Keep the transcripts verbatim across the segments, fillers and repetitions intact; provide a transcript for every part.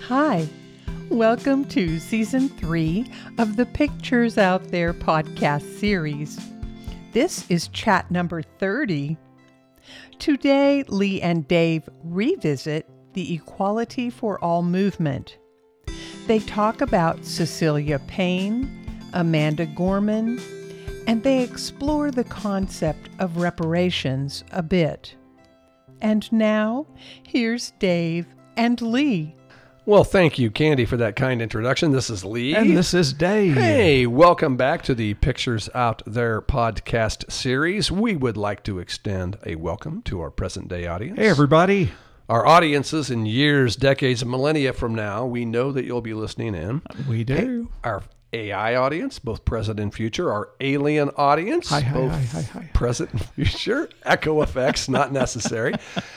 Hi, welcome to Season three of the Pictures Out There podcast series. This is chat number thirty. Today, Lee and Dave revisit the Equality for All movement. They talk about Cecilia Payne, Amanda Gorman, and they explore the concept of reparations a bit. And now, here's Dave and Lee. Well, thank you, Candy, for that kind introduction. This is Lee. And this is Dave. Hey, welcome back to the Pictures Out There podcast series. We would like to extend a welcome to our present-day audience. Hey, everybody. Our audiences in years, decades, and millennia from now, we know that you'll be listening in. We do. Hey, our A I audience, both present and future. Our alien audience, hi, hi, both hi, hi, hi. present and future. Echo effects, not necessary.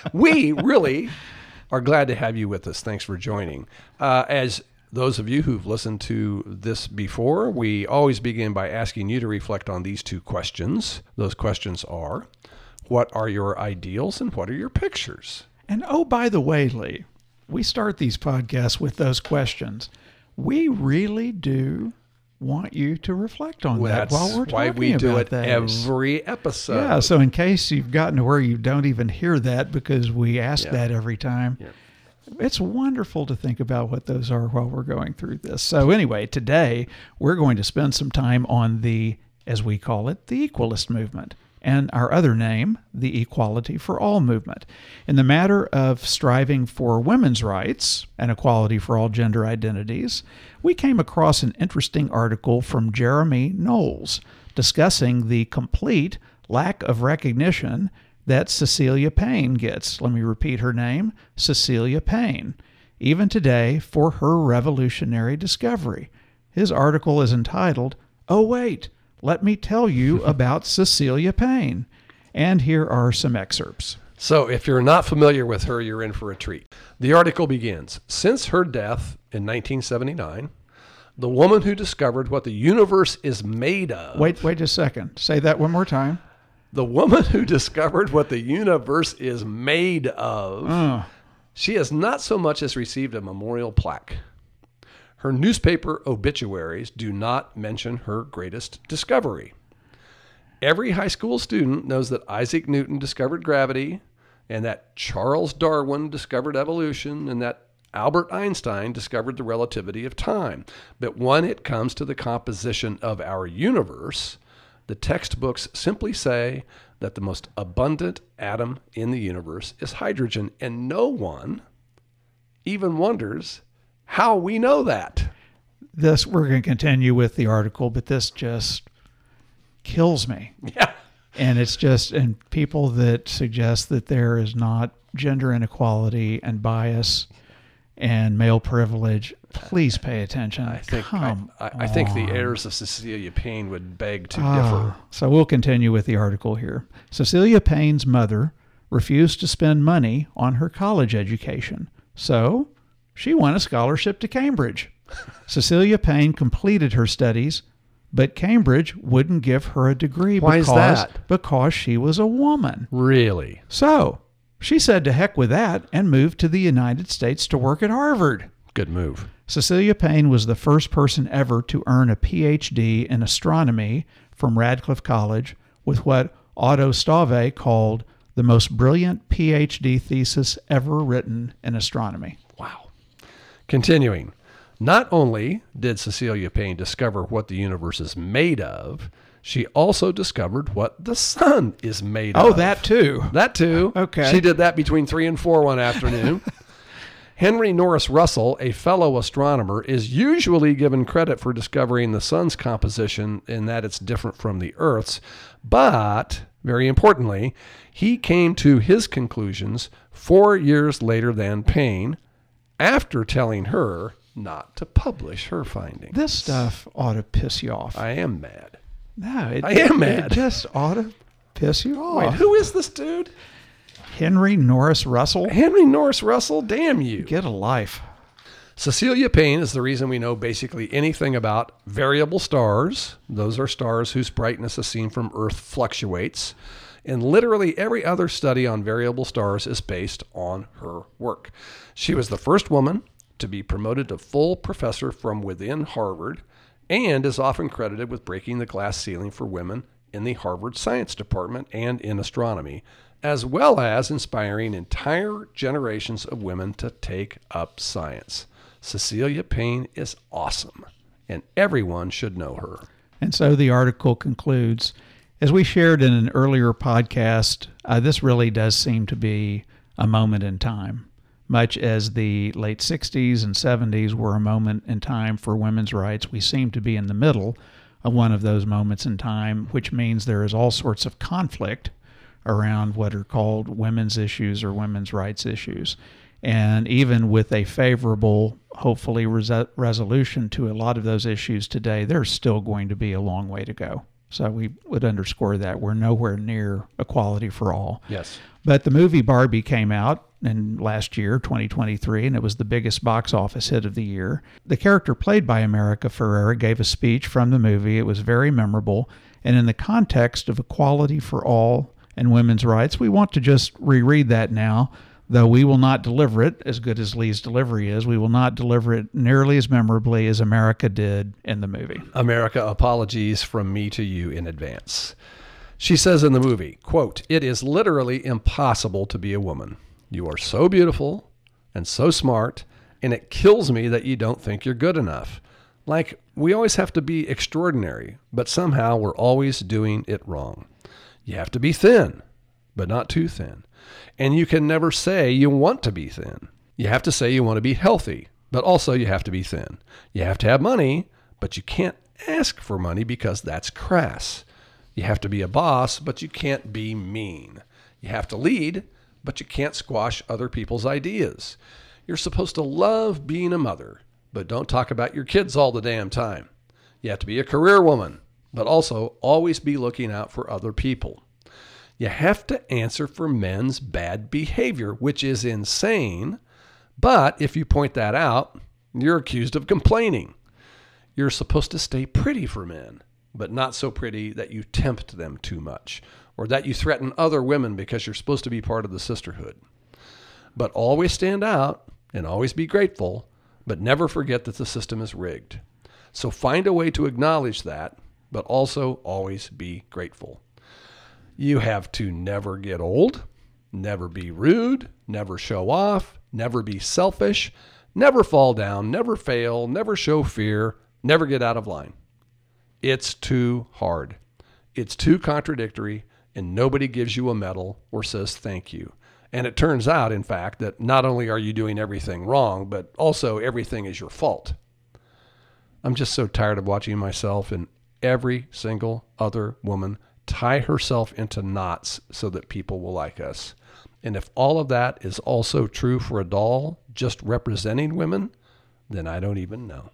We really are glad to have you with us. Thanks for joining. Uh, as those of you who've listened to this before, we always begin by asking you to reflect on these two questions. Those questions are, what are your ideals and what are your pictures? And oh, by the way, Lee, we start these podcasts with those questions. We really do want you to reflect on Well, that while we're talking why we do about it those. every episode. Yeah, so in case you've gotten to where you don't even hear that because we ask Yeah. that every time, Yeah. it's wonderful to think about what those are while we're going through this. So anyway, today we're going to spend some time on the, as we call it, the Equalist movement, and our other name, the Equality for All movement. In the matter of striving for women's rights and equality for all gender identities, we came across an interesting article from Jeremy Knowles discussing the complete lack of recognition that Cecilia Payne gets. Let me repeat her name, Cecilia Payne, even today for her revolutionary discovery. His article is entitled, "Oh Wait, Let Me Tell You About Cecilia Payne." And here are some excerpts. So if you're not familiar with her, you're in for a treat. The article begins, since her death in nineteen seventy-nine, the woman who discovered what the universe is made of. Wait, wait a second. Say that one more time. The woman who discovered what the universe is made of. Uh, She has not so much as received a memorial plaque. Her newspaper obituaries do not mention her greatest discovery. Every high school student knows that Isaac Newton discovered gravity, and that Charles Darwin discovered evolution, and that Albert Einstein discovered the relativity of time. But when it comes to the composition of our universe, the textbooks simply say that the most abundant atom in the universe is hydrogen, and no one even wonders how we know that. this, we're going to continue with the article, but this just kills me. Yeah. And it's just, and people that suggest that there is not gender inequality and bias and male privilege, please pay attention. I think Come I, I, I think the on. heirs of Cecilia Payne would beg to Ah, differ. So we'll continue with the article here. Cecilia Payne's mother refused to spend money on her college education, so she won a scholarship to Cambridge. Cecilia Payne completed her studies, but Cambridge wouldn't give her a degree Why is because, that? because she was a woman. Really? So she said to heck with that and moved to the United States to work at Harvard. Good move. Cecilia Payne was the first person ever to earn a P H D in astronomy from Radcliffe College with what Otto Stave called the most brilliant P H D thesis ever written in astronomy. Wow. Continuing. Not only did Cecilia Payne discover what the universe is made of, she also discovered what the sun is made Oh, of. that too. That too. Okay. She did that between three and four one afternoon. Henry Norris Russell, a fellow astronomer, is usually given credit for discovering the sun's composition in that it's different from the Earth's. But, very importantly, he came to his conclusions four years later than Payne, after telling her not to publish her findings. This stuff ought to piss you off. I am mad. no, it, I am it mad. just ought to piss you off. Wait, who is this dude? Henry Norris Russell? Henry Norris Russell? Damn you. Get a life. Cecilia Payne is the reason we know basically anything about variable stars. Those are stars whose brightness as seen from Earth fluctuates. And literally every other study on variable stars is based on her work. She was the first woman to be promoted to full professor from within Harvard, and is often credited with breaking the glass ceiling for women in the Harvard Science Department and in astronomy, as well as inspiring entire generations of women to take up science. Cecilia Payne is awesome, and everyone should know her. And so the article concludes, as we shared in an earlier podcast, uh, this really does seem to be a moment in time. Much as the late sixties and seventies were a moment in time for women's rights, we seem to be in the middle of one of those moments in time, which means there is all sorts of conflict around what are called women's issues or women's rights issues. And even with a favorable, hopefully, res- resolution to a lot of those issues today, there's still going to be a long way to go. So we would underscore that. We're nowhere near equality for all. Yes. But the movie Barbie came out in last year, twenty twenty-three, and it was the biggest box office hit of the year. The character played by America Ferrera gave a speech from the movie. It was very memorable. And in the context of equality for all and women's rights, we want to just reread that now. Though we will not deliver it as good as Lee's delivery is, we will not deliver it nearly as memorably as America did in the movie. America, apologies from me to you in advance. She says in the movie, quote, "It is literally impossible to be a woman. You are so beautiful and so smart, and it kills me that you don't think you're good enough. Like, we always have to be extraordinary, but somehow we're always doing it wrong. You have to be thin, but not too thin. And you can never say you want to be thin. You have to say you want to be healthy, but also you have to be thin. You have to have money, but you can't ask for money because that's crass. You have to be a boss, but you can't be mean. You have to lead, but you can't squash other people's ideas. You're supposed to love being a mother, but don't talk about your kids all the damn time. You have to be a career woman, but also always be looking out for other people. You have to answer for men's bad behavior, which is insane. But if you point that out, you're accused of complaining. You're supposed to stay pretty for men, but not so pretty that you tempt them too much, or that you threaten other women because you're supposed to be part of the sisterhood. But always stand out and always be grateful, but never forget that the system is rigged. So find a way to acknowledge that, but also always be grateful. You have to never get old, never be rude, never show off, never be selfish, never fall down, never fail, never show fear, never get out of line. It's too hard. It's too contradictory, and nobody gives you a medal or says thank you. And it turns out, in fact, that not only are you doing everything wrong, but also everything is your fault. I'm just so tired of watching myself and every single other woman tie herself into knots so that people will like us. And if all of that is also true for a doll just representing women, then I don't even know.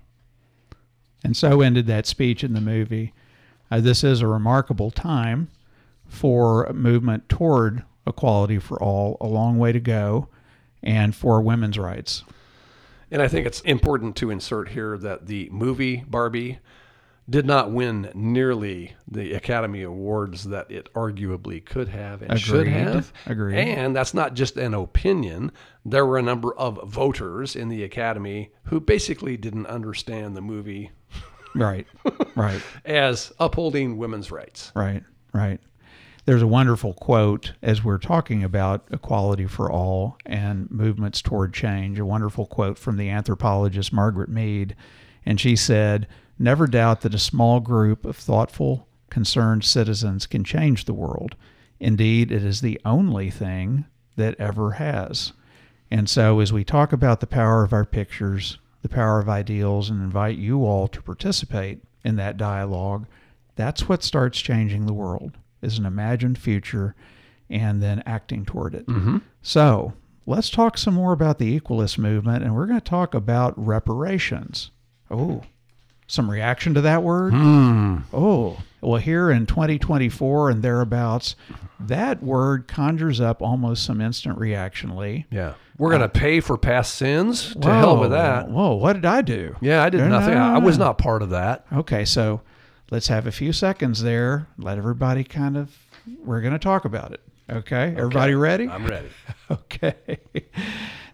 And so ended that speech in the movie. Uh, this is a remarkable time for a movement toward equality for all, a long way to go, and for women's rights. And I think it's important to insert here that the movie Barbie did not win nearly the Academy Awards that it arguably could have and Agreed. should have. Agreed. And that's not just an opinion. There were a number of voters in the Academy who basically didn't understand the movie Right, right, as upholding women's rights. right, right. There's a wonderful quote as we're talking about equality for all and movements toward change, a wonderful quote from the anthropologist Margaret Mead. And she said, "Never doubt that a small group of thoughtful, concerned citizens can change the world. Indeed, it is the only thing that ever has." And so as we talk about the power of our pictures, the power of ideals, and invite you all to participate in that dialogue, that's what starts changing the world, is an imagined future and then acting toward it. Mm-hmm. So let's talk some more about the equalist movement, and we're going to talk about reparations. Oh, some reaction to that word? Mm. Oh, well, here in twenty twenty-four and thereabouts, that word conjures up almost some instant reaction, Lee. Yeah. We're going to Uh, pay for past sins? To Whoa, hell with that. Whoa, what did I do? Yeah, I did No, nothing. no, I, I no, was no. not part of that. Okay, so let's have a few seconds there. Let everybody kind of, we're going to talk about it. Okay, everybody ready? I'm ready. Okay.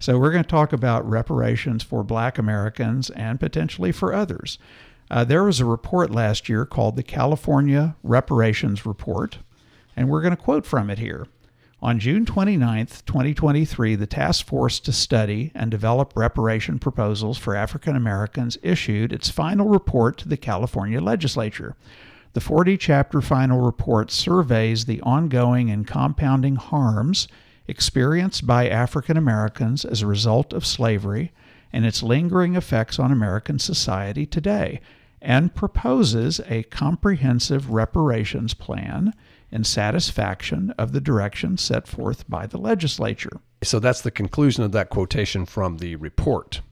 So we're going to talk about reparations for Black Americans and potentially for others. Uh, there was a report last year called the California Reparations Report, and we're going to quote from it here. On June twenty-ninth, twenty twenty-three, the task force to study and develop reparation proposals for African Americans issued its final report to the California legislature. The forty-chapter final report surveys the ongoing and compounding harms experienced by African Americans as a result of slavery and its lingering effects on American society today, and proposes a comprehensive reparations plan in satisfaction of the direction set forth by the legislature. So that's the conclusion of that quotation from the report.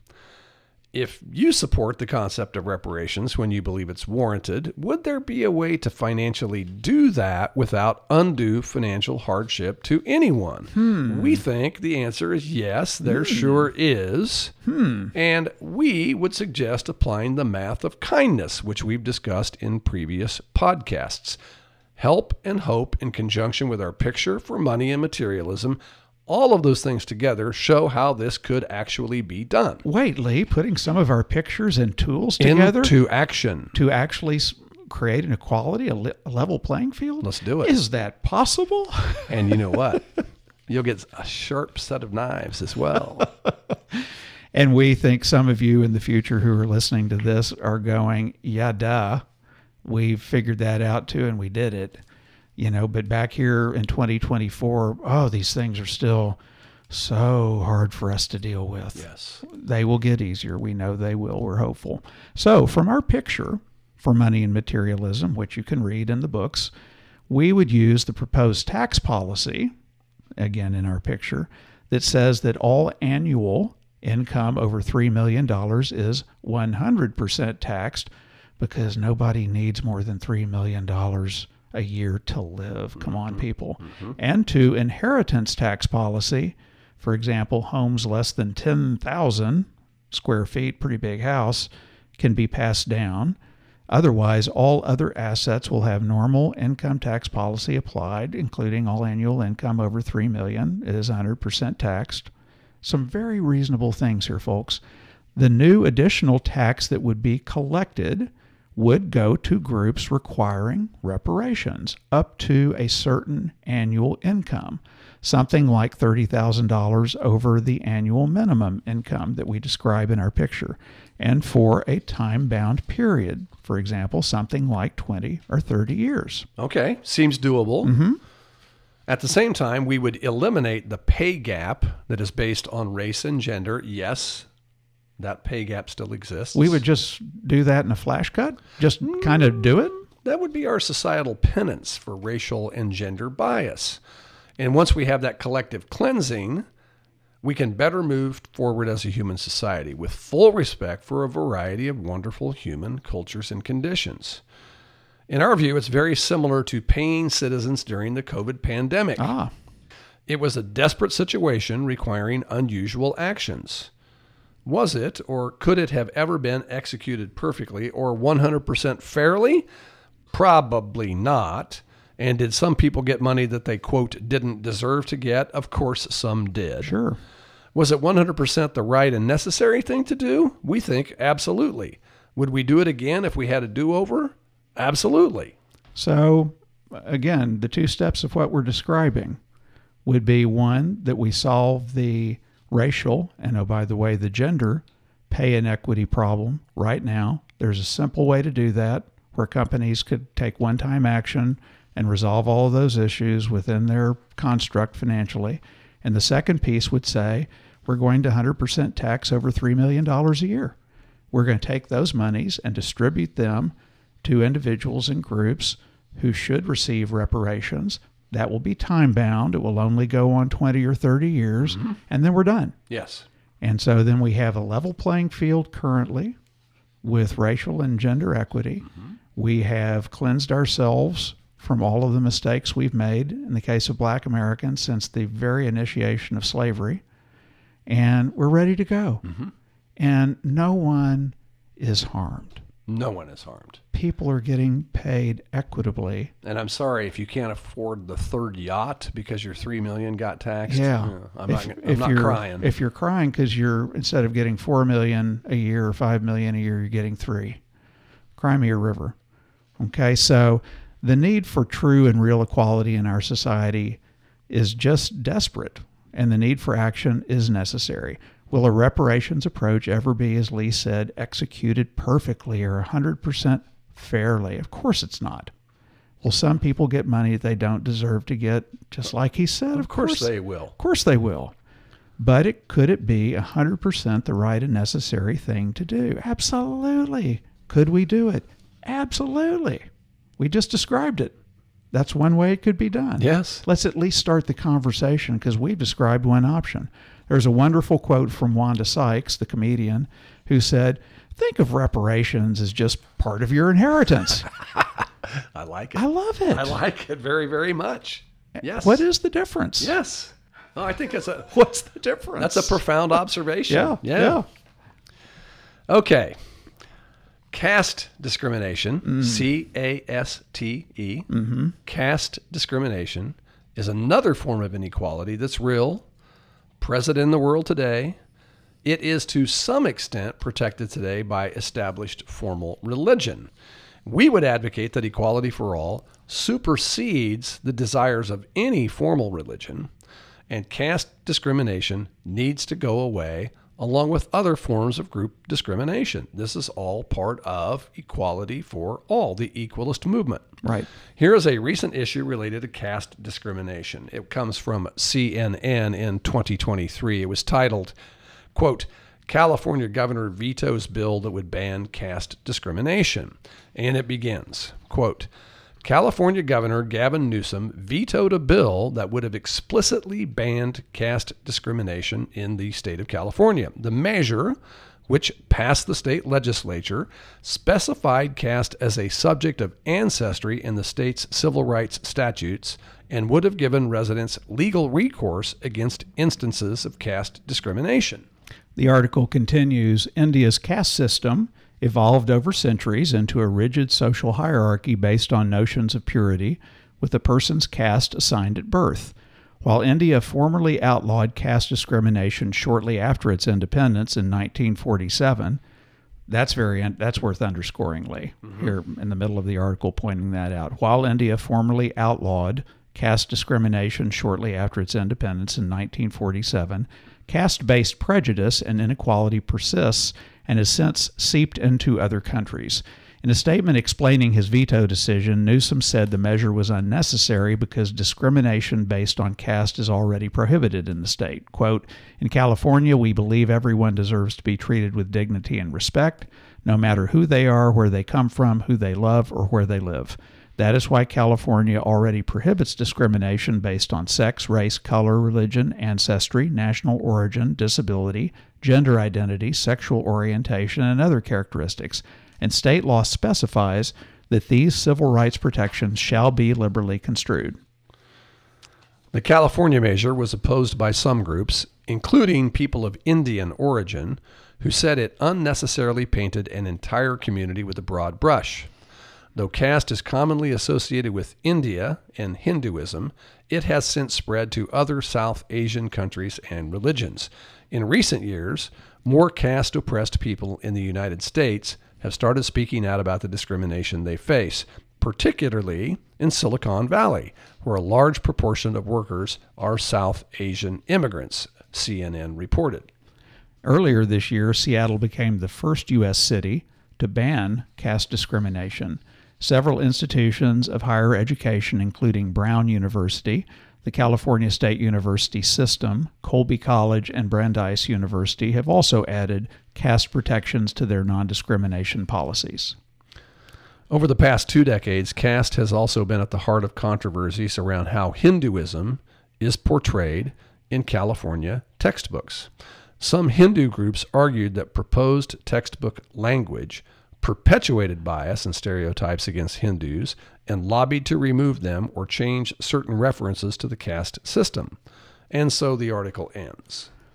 If you support the concept of reparations when you believe it's warranted, would there be a way to financially do that without undue financial hardship to anyone? Hmm. We think the answer is yes, there Hmm. sure is. Hmm. And we would suggest applying the math of kindness, which we've discussed in previous podcasts. Help and hope in conjunction with our picture for money and materialism, all of those things together show how this could actually be done. Wait, Lee, putting some of our pictures and tools together Into action. to actually s- create an equality, a, li- a level playing field? Let's do it. Is that possible? And you know what? You'll get a sharp set of knives as well. And we think some of you in the future who are listening to this are going, yeah, duh. We figured that out too, and we did it. You know, but back here in twenty twenty-four, oh, these things are still so hard for us to deal with. Yes. They will get easier. We know they will. We're hopeful. So from our picture for money and materialism, which you can read in the books, we would use the proposed tax policy, again in our picture, that says that all annual income over three million dollars is one hundred percent taxed, because nobody needs more than three million dollars a year to live. Come on, people. Mm-hmm. And to inheritance tax policy, for example, homes less than ten thousand square feet, pretty big house, can be passed down. Otherwise, all other assets will have normal income tax policy applied, including all annual income over three million dollars. It is one hundred percent taxed. Some very reasonable things here, folks. The new additional tax that would be collected would go to groups requiring reparations up to a certain annual income, something like thirty thousand dollars over the annual minimum income that we describe in our picture, and for a time-bound period, for example, something like twenty or thirty years. Okay, seems doable. Mm-hmm. At the same time, we would eliminate the pay gap that is based on race and gender. Yes, that pay gap still exists. We would just do that in a flash cut? Just kind of do it? That would be our societal penance for racial and gender bias. And once we have that collective cleansing, we can better move forward as a human society with full respect for a variety of wonderful human cultures and conditions. In our view, it's very similar to paying citizens during the COVID pandemic. Ah. It was a desperate situation requiring unusual actions. Was it, or could it have ever been executed perfectly or one hundred percent fairly? Probably not. And did some people get money that they, quote, didn't deserve to get? Of course, some did. Sure. Was it one hundred percent the right and necessary thing to do? We think absolutely. Would we do it again if we had a do-over? Absolutely. So, again, the two steps of what we're describing would be, one, that we solve the racial, and oh, by the way, the gender pay inequity problem right now. There's a simple way to do that where companies could take one-time action and resolve all of those issues within their construct financially. And the second piece would say, we're going to one hundred percent tax over three million dollars a year. We're going to take those monies and distribute them to individuals and groups who should receive reparations. That will be time-bound. It will only go on twenty or thirty years, mm-hmm. and then we're done. Yes. And so then we have a level playing field currently with racial and gender equity. Mm-hmm. We have cleansed ourselves from all of the mistakes we've made in the case of Black Americans since the very initiation of slavery, and we're ready to go. Mm-hmm. And no one is harmed. No one is harmed. People are getting paid equitably. And I'm sorry if you can't afford the third yacht because your three million got taxed. Yeah, Yeah, I'm if, not. I'm if not you're, crying. If you're crying because you're instead of getting four million a year or five million a year, you're getting three. Cry me a river. Okay, so the need for true and real equality in our society is just desperate, and the need for action is necessary. Will a reparations approach ever be, as Lee said, executed perfectly or one hundred percent fairly? Of course it's not. Will some people get money that they don't deserve to get, just like he said? Of, of course, course they will. Of course they will. But it could it be one hundred percent the right and necessary thing to do? Absolutely. Could we do it? Absolutely. We just described it. That's one way it could be done. Yes. Let's at least start the conversation because we've described one option. There's a wonderful quote from Wanda Sykes, the comedian, who said, think of reparations as just part of your inheritance. I like it. I love it. I like it very, very much. Yes. What is the difference? Yes. Oh, I think that's a What's the difference? that's a profound observation. Yeah. Yeah. Yeah. Okay. Caste discrimination, Mm. C A S T E, Mm-hmm. caste discrimination is another form of inequality that's real, present in the world today. It is to some extent protected today by established formal religion. We would advocate that equality for all supersedes the desires of any formal religion, and caste discrimination needs to go away along with other forms of group discrimination. This is all part of equality for all, the equalist movement. Right. Here is a recent issue related to caste discrimination. It comes from C N N in twenty twenty-three. It was titled, quote, California governor vetoes bill that would ban caste discrimination. And it begins, quote, California Governor Gavin Newsom vetoed a bill that would have explicitly banned caste discrimination in the state of California. The measure, which passed the state legislature, specified caste as a subject of ancestry in the state's civil rights statutes and would have given residents legal recourse against instances of caste discrimination. The article continues, India's caste system evolved over centuries into a rigid social hierarchy based on notions of purity, with a person's caste assigned at birth. While India formally outlawed caste discrimination shortly after its independence in nineteen forty-seven, that's very that's worth underscoring, Lee, mm-hmm. here in the middle of the article pointing that out. While India formally outlawed caste discrimination shortly after its independence in nineteen forty-seven, caste-based prejudice and inequality persists and has since seeped into other countries. In a statement explaining his veto decision, Newsom said the measure was unnecessary because discrimination based on caste is already prohibited in the state. Quote, in California, we believe everyone deserves to be treated with dignity and respect, no matter who they are, where they come from, who they love, or where they live. That is why California already prohibits discrimination based on sex, race, color, religion, ancestry, national origin, disability, gender identity, sexual orientation, and other characteristics. And state law specifies that these civil rights protections shall be liberally construed. The California measure was opposed by some groups, including people of Indian origin, who said it unnecessarily painted an entire community with a broad brush. Though caste is commonly associated with India and Hinduism, it has since spread to other South Asian countries and religions. In recent years, more caste-oppressed people in the United States have started speaking out about the discrimination they face, particularly in Silicon Valley, where a large proportion of workers are South Asian immigrants, C N N reported. Earlier this year, Seattle became the first U S city to ban caste discrimination. Several institutions of higher education, including Brown University, the California State University System, Colby College, and Brandeis University, have also added caste protections to their non-discrimination policies. Over the past two decades, caste has also been at the heart of controversies around how Hinduism is portrayed in California textbooks. Some Hindu groups argued that proposed textbook language perpetuated bias and stereotypes against Hindus and lobbied to remove them or change certain references to the caste system. And so the article ends.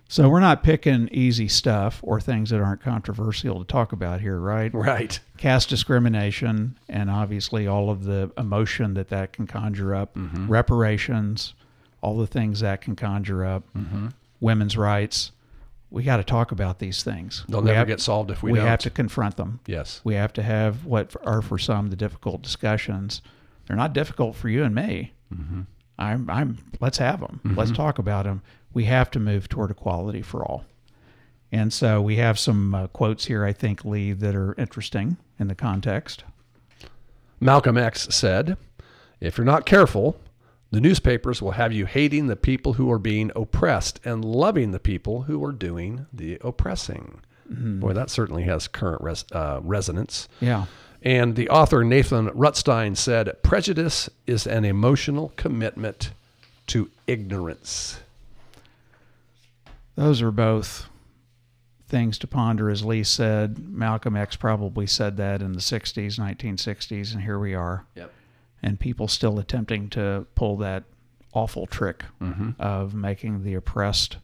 So we're not picking easy stuff or things that aren't controversial to talk about here, right? Right. Caste discrimination and obviously all of the emotion that that can conjure up, Mm-hmm. reparations, all the things that can conjure up, Mm-hmm. women's rights. We got to talk about these things. They'll we never have, get solved if we, we don't. have to confront them. Yes. We have to have what are for some the difficult discussions. They're not difficult for you and me. Mm-hmm. I'm, I'm, let's have them. Mm-hmm. Let's talk about them. We have to move toward equality for all. And so we have some uh, quotes here, I think, Lee, that are interesting in the context. Malcolm X said, "If you're not careful, the newspapers will have you hating the people who are being oppressed and loving the people who are doing the oppressing." Mm-hmm. Boy, that certainly has current res- uh, resonance. Yeah. And the author Nathan Rutstein said, "Prejudice is an emotional commitment to ignorance." Those are both things to ponder, as Lee said. Malcolm X probably said that in the sixties, nineteen sixties, and here we are. Yep. And people still attempting to pull that awful trick Mm-hmm. of making the oppressed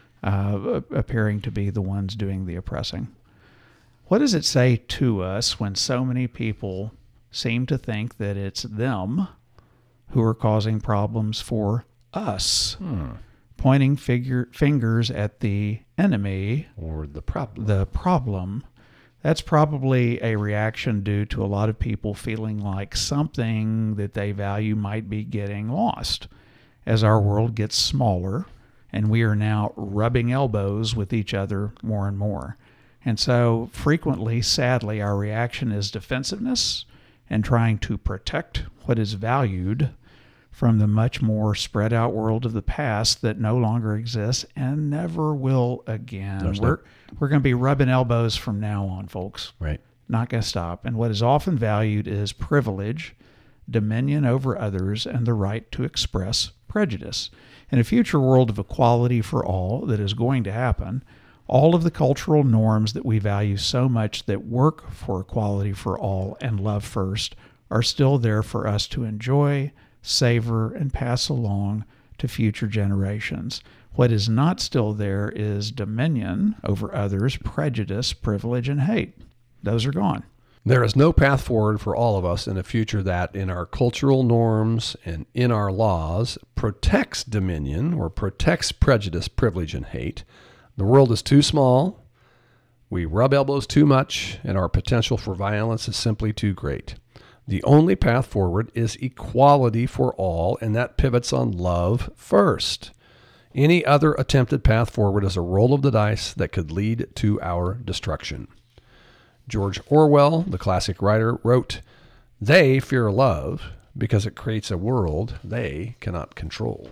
uh, appearing to be the ones doing the oppressing. What does it say to us when so many people seem to think that it's them who are causing problems for us? Hmm. Pointing figure, fingers at the enemy, Or the problem. the problem. That's probably a reaction due to a lot of people feeling like something that they value might be getting lost as our world gets smaller and we are now rubbing elbows with each other more and more. And so frequently, sadly, our reaction is defensiveness and trying to protect what is valued from the much more spread out world of the past that no longer exists and never will again. There's We're, no- we're going to be rubbing elbows from now on, folks. Right. Not going to stop. And what is often valued is privilege, dominion over others, and the right to express prejudice. In a future world of equality for all that is going to happen, all of the cultural norms that we value so much that work for equality for all and love first are still there for us to enjoy, savor, and pass along to future generations. What is not still there is dominion over others, prejudice, privilege, and hate. Those are gone. There is no path forward for all of us in a future that, in our cultural norms and in our laws, protects dominion or protects prejudice, privilege, and hate. The world is too small, we rub elbows too much, and our potential for violence is simply too great. The only path forward is equality for all, and that pivots on love first. Any other attempted path forward is a roll of the dice that could lead to our destruction. George Orwell, the classic writer, wrote, "They fear love because it creates a world they cannot control."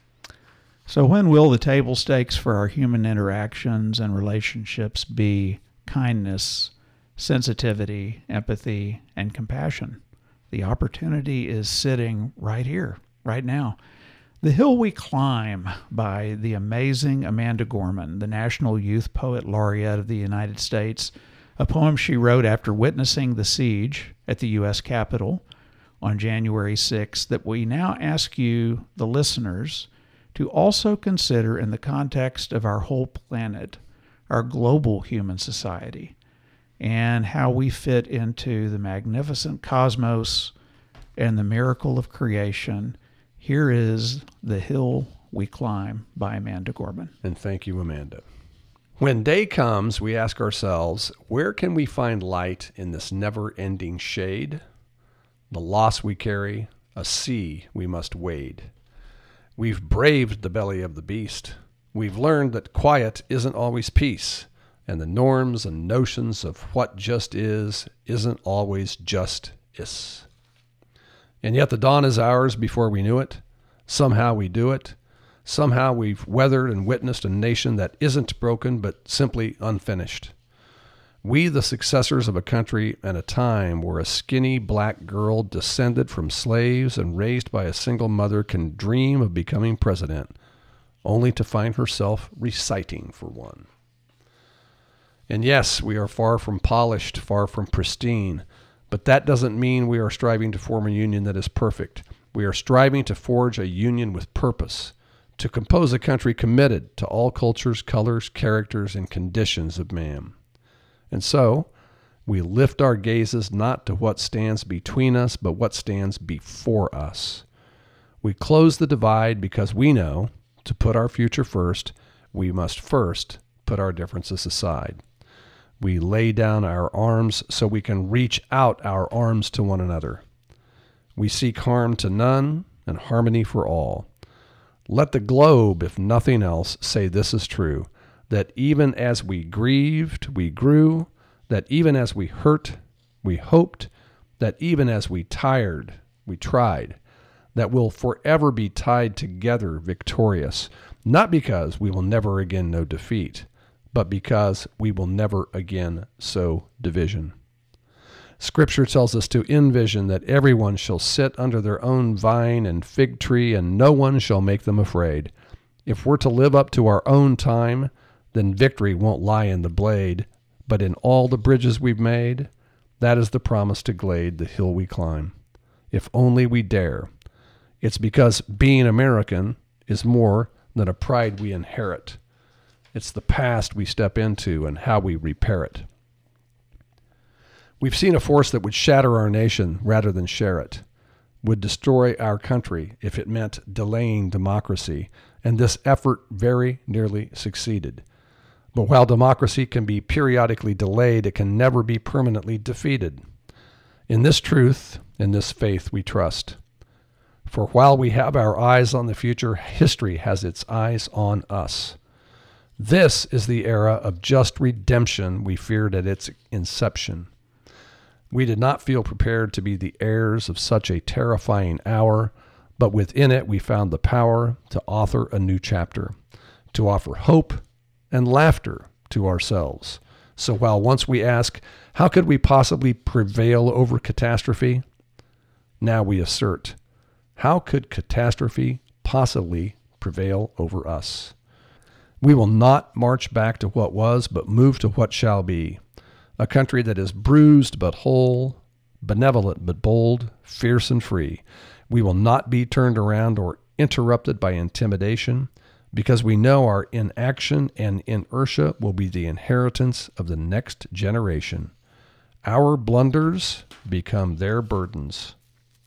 So when will the table stakes for our human interactions and relationships be kindness, sensitivity, empathy, and compassion? The opportunity is sitting right here, right now. The Hill We Climb by the amazing Amanda Gorman, the National Youth Poet Laureate of the United States, a poem she wrote after witnessing the siege at the U S Capitol on January sixth that we now ask you, the listeners, to also consider in the context of our whole planet, our global human society, and how we fit into the magnificent cosmos and the miracle of creation. Here is The Hill We Climb by Amanda Gorman. And thank you, Amanda. When day comes, we ask ourselves, where can we find light in this never-ending shade? The loss we carry, a sea we must wade. We've braved the belly of the beast. We've learned that quiet isn't always peace, and the norms and notions of what just is isn't always just is. And yet the dawn is ours before we knew it. Somehow we do it. Somehow we've weathered and witnessed a nation that isn't broken but simply unfinished. We, the successors of a country and a time where a skinny black girl descended from slaves and raised by a single mother can dream of becoming president, only to find herself reciting for one. And yes, we are far from polished, far from pristine, but that doesn't mean we are striving to form a union that is perfect. We are striving to forge a union with purpose, to compose a country committed to all cultures, colors, characters, and conditions of man. And so, we lift our gazes not to what stands between us, but what stands before us. We close the divide because we know, to put our future first, we must first put our differences aside. We lay down our arms so we can reach out our arms to one another. We seek harm to none and harmony for all. Let the globe, if nothing else, say this is true, that even as we grieved, we grew, that even as we hurt, we hoped, that even as we tired, we tried, that we'll forever be tied together victorious, not because we will never again know defeat, but because we will never again sow division. Scripture tells us to envision that everyone shall sit under their own vine and fig tree, and no one shall make them afraid. If we're to live up to our own time, then victory won't lie in the blade, but in all the bridges we've made. That is the promise to glade the hill we climb. If only we dare. It's because being American is more than a pride we inherit. It's the past we step into and how we repair it. We've seen a force that would shatter our nation rather than share it, would destroy our country if it meant delaying democracy, and this effort very nearly succeeded. But while democracy can be periodically delayed, it can never be permanently defeated. In this truth, in this faith we trust. For while we have our eyes on the future, history has its eyes on us. This is the era of just redemption we feared at its inception. We did not feel prepared to be the heirs of such a terrifying hour, but within it we found the power to author a new chapter, to offer hope and laughter to ourselves. So while once we ask, how could we possibly prevail over catastrophe? Now we assert, how could catastrophe possibly prevail over us? We will not march back to what was, but move to what shall be. A country that is bruised but whole, benevolent but bold, fierce and free. We will not be turned around or interrupted by intimidation, because we know our inaction and inertia will be the inheritance of the next generation. Our blunders become their burdens.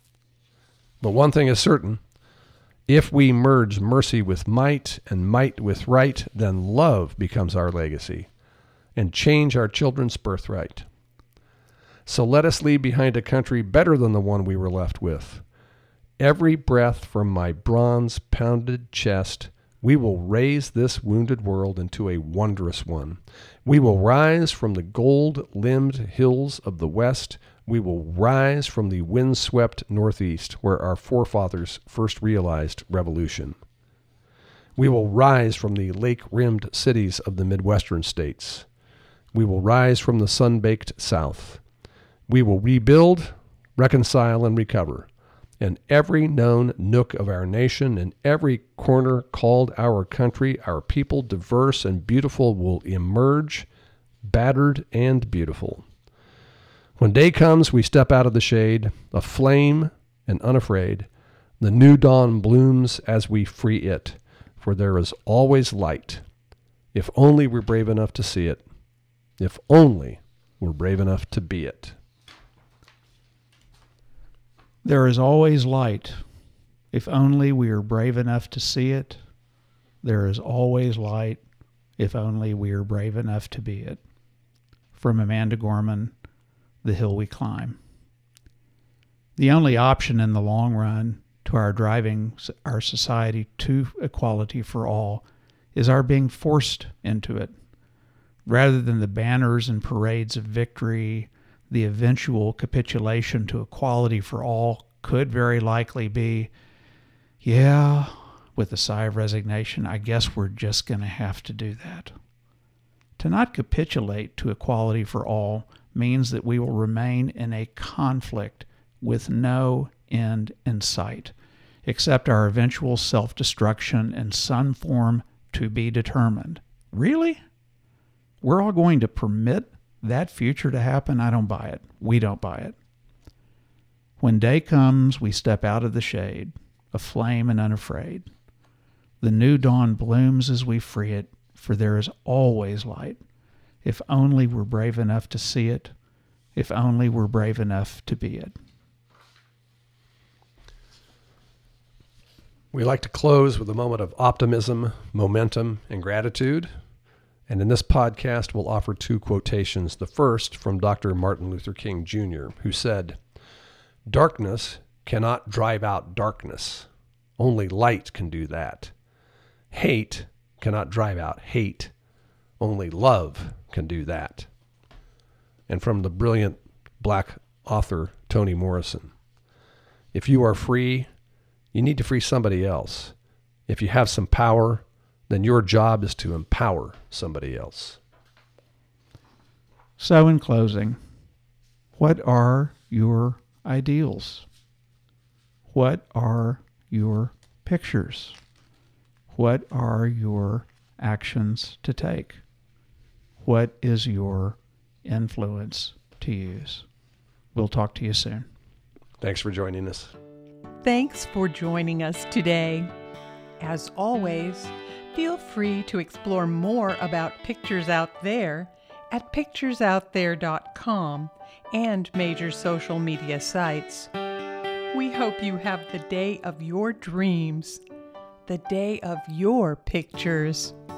But one thing is certain, if we merge mercy with might and might with right, then love becomes our legacy and change our children's birthright. So let us leave behind a country better than the one we were left with. Every breath from my bronze-pounded chest, we will raise this wounded world into a wondrous one. We will rise from the gold-limbed hills of the west. We will rise from the wind-swept northeast, where our forefathers first realized revolution. We will rise from the lake-rimmed cities of the Midwestern states. We will rise from the sun-baked south. We will rebuild, reconcile, and recover. And every known nook of our nation and every corner called our country, our people, diverse and beautiful, will emerge, battered and beautiful. When day comes, we step out of the shade, aflame and unafraid. The new dawn blooms as we free it, for there is always light, if only we're brave enough to see it, if only we're brave enough to be it. There is always light, if only we are brave enough to see it. There is always light, if only we are brave enough to be it. From Amanda Gorman, The Hill We Climb. The only option in the long run to our driving our society to equality for all is our being forced into it. Rather than the banners and parades of victory, the eventual capitulation to equality for all could very likely be, yeah, with a sigh of resignation, I guess we're just going to have to do that. To not capitulate to equality for all means that we will remain in a conflict with no end in sight, except our eventual self-destruction in some form to be determined. Really? We're all going to permit that future to happen? I don't buy it. We don't buy it. When day comes, we step out of the shade, aflame and unafraid. The new dawn blooms as we free it, for there is always light. If only we're brave enough to see it, if only we're brave enough to be it. We like to close with a moment of optimism, momentum, and gratitude. And in this podcast, we'll offer two quotations. The first from Doctor Martin Luther King Junior, who said, "Darkness cannot drive out darkness. Only light can do that. Hate cannot drive out hate. Only love can do that." And from the brilliant black author Toni Morrison, "If you are free, you need to free somebody else. If you have some power, then your job is to empower somebody else." So in closing, what are your ideals? What are your pictures? What are your actions to take? What is your influence to use? We'll talk to you soon. Thanks for joining us. Thanks for joining us today. As always, feel free to explore more about Pictures Out There at pictures out there dot com and major social media sites. We hope you have the day of your dreams, the day of your pictures.